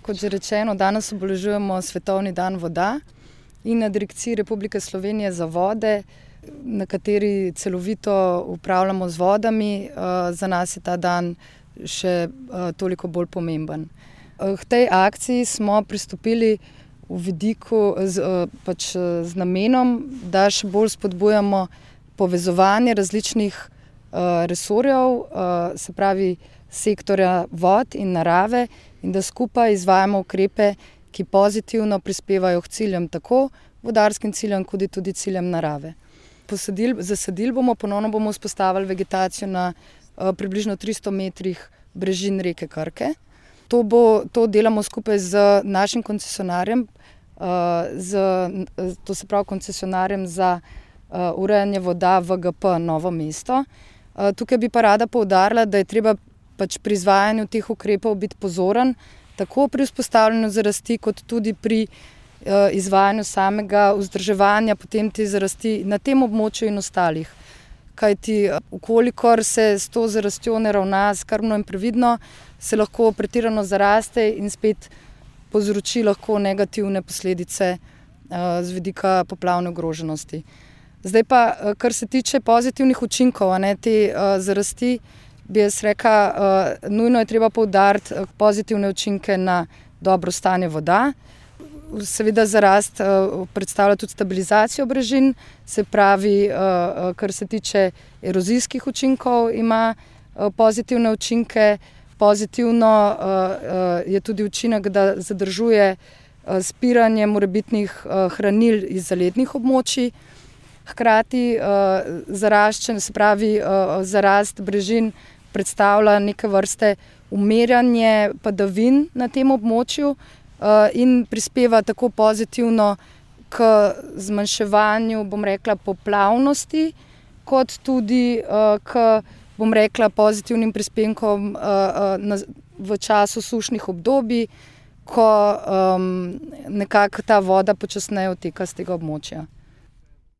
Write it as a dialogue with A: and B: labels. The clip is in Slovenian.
A: Kot že rečeno, danes obeležujemo Svetovni dan voda in na Direkciji Republike Slovenije za vode, na kateri celovito upravljamo z vodami, za nas je ta dan še toliko bolj pomemben. K tej akciji smo pristopili v vidiku z namenom, da še bolj spodbujamo povezovanje različnih resorjev, se pravi sektorja vod in narave, in da skupaj izvajamo ukrepe, ki pozitivno prispevajo k ciljem, tako vodarskim ciljem, kot tudi ciljem narave. Zasadili bomo, ponovno bomo vzpostavili vegetacijo na približno 300 metrih brežin reke Krke. To delamo skupaj z našim koncesionarjem, to se pravi koncesionarjem za urejanje voda VGP Novo mesto. Tukaj bi pa rada poudarila, da je treba pri izvajanju teh ukrepov biti pozoren, tako pri vzpostavljanju zarasti, kot tudi pri izvajanju samega vzdrževanja potem te zarasti na tem območju in ostalih. Kajti, ukolikor se s to zarastjo ne ravna skrbno in previdno, se lahko pretirano zaraste in spet povzroči lahko negativne posledice z vidika poplavne ogroženosti. Zdaj pa, kar se tiče pozitivnih učinkov te zarasti, bi jaz rekla, nujno je treba poudariti pozitivne učinke na dobro stanje voda. Seveda zarast predstavlja tudi stabilizacijo brežin, se pravi, kar se tiče erozijskih učinkov, ima pozitivne učinke. Pozitivno je tudi učinek, da zadržuje spiranje morebitnih hranil iz zalednih območij. Hkrati zarast brežin predstavlja neke vrste umirjanje padavin na tem območju in prispeva tako pozitivno k zmanjševanju, poplavnosti, kot tudi k, pozitivnim prispevkom v času sušnih obdobij, ko nekako ta voda počasneje odteka z tega območja.